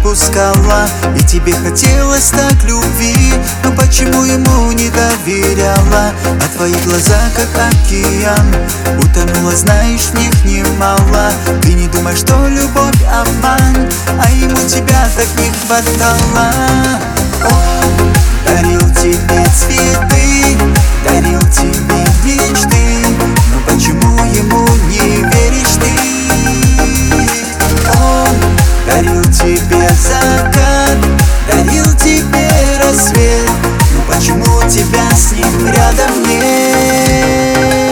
отпускала, и тебе хотелось так любви, но почему ему не доверяла? А твои глаза как океан, утонула, знаешь, в них немало. Ты не думаешь, что любовь обман, а ему тебя так не хватало. Он дарил тебе цветы, дарил тебе мечты, но почему ему не веришь ты? Он дарил тебе закат, дарил тебе рассвет, но почему тебя с ним рядом нет?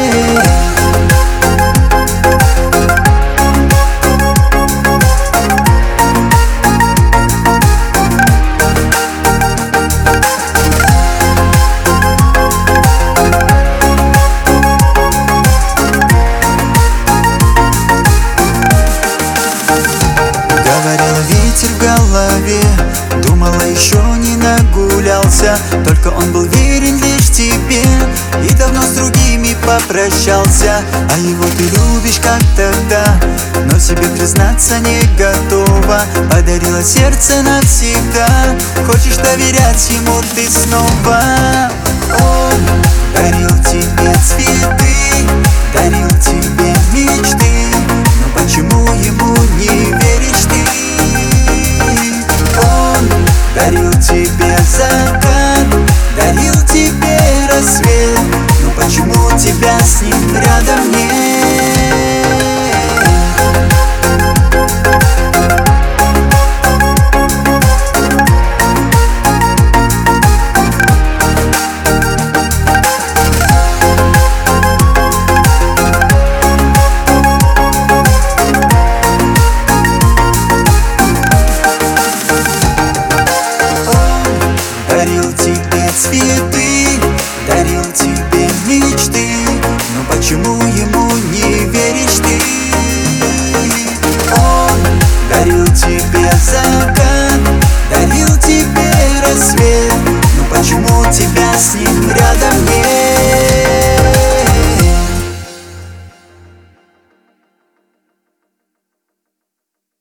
Ветер в голове, думала, еще не нагулялся, только он был верен лишь тебе и давно с другими попрощался. А его ты любишь как тогда, но себе признаться не готова. Подарила сердце навсегда, хочешь доверять ему ты снова. Он дарил тебе цветы, дарил тебе